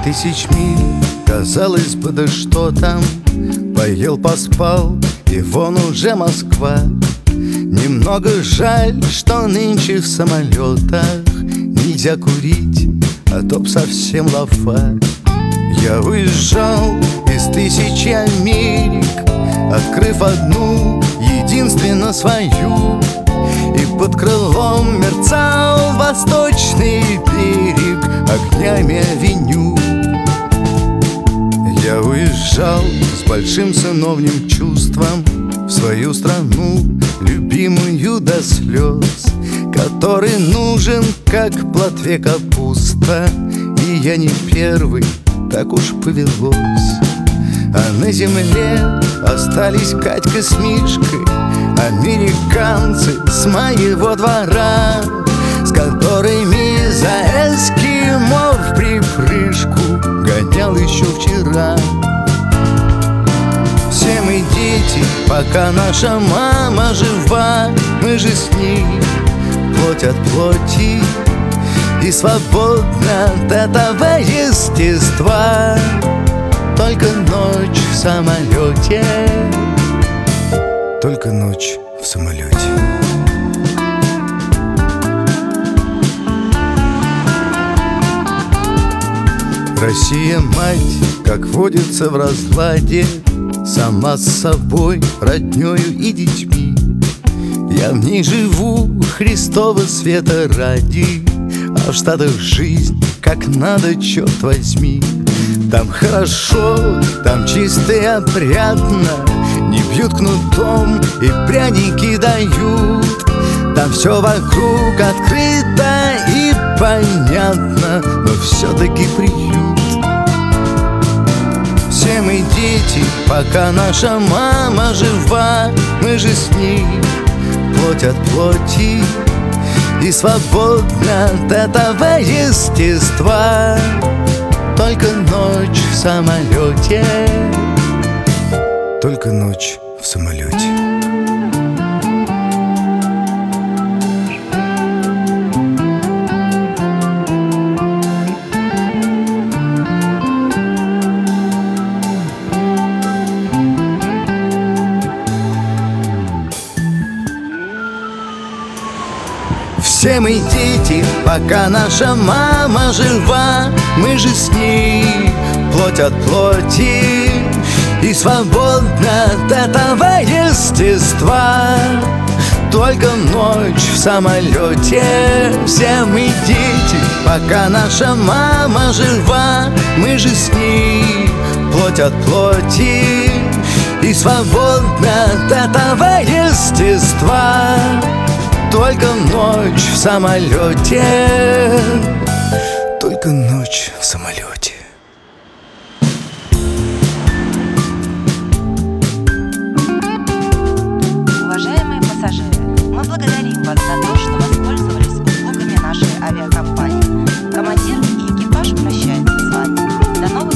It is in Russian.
Тысяч миль, казалось бы, да что там. Поел, поспал, и вон уже Москва. Немного жаль, что нынче в самолетах нельзя курить, а то б совсем лафа. Я уезжал из тысячи Америк, открыв одну, единственно свою. И под крылом мерцал восточный берег огнями авеню. Я уезжал с большим сыновним чувством в свою страну, любимую до слез, который нужен, как плотве капуста. И я не первый, так уж повелось. А на земле остались Катька с Мишкой, американцы с моего двора, с которыми за эскимо в припрыжку гонял еще вчера. Все мы дети, пока наша мама жива. Мы же с ней плоть от плоти и свободны от этого естества. Только ночь в самолете, только ночь в самолете. Россия, мать, как водится в разладе, сама с собой, роднёю и детьми. Я в ней живу Христова света ради, а в Штатах жизнь как надо, черт возьми. Там хорошо, там чисто и опрятно, не бьют кнутом и пряники дают. Там все вокруг открыто и понятно, но все-таки приют. Все мы дети, пока наша мама жива. Мы же с ней плоть от плоти и свободны от этого естества. Только ночь в самолете, только ночь в самолете. Все мы дети, пока наша мама жива. Мы же с ней плоть от плоти и свободны от этого естества. Только ночь в самолете. Все мы дети, пока наша мама жива. Мы же с ней плоть от плоти и свободны от этого естества. Только ночь в самолете, только ночь в самолете. Уважаемые пассажиры, мы благодарим вас за то, что воспользовались услугами нашей авиакомпании. Командир и экипаж прощаются с вами. До новых